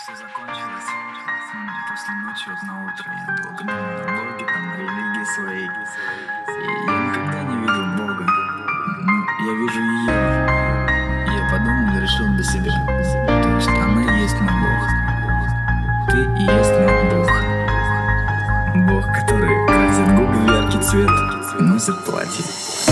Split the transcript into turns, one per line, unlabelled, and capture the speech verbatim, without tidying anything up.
все закончилось. После ночи вот на утро я был гном на Боге, там религии своей. И я никогда не видел Бога. Ну, я вижу ее. И я подумал и решил для себя. То есть она и есть мой Бог. Ты и есть мой Бог. Бог, который красит губы в яркий цвет и носит платье.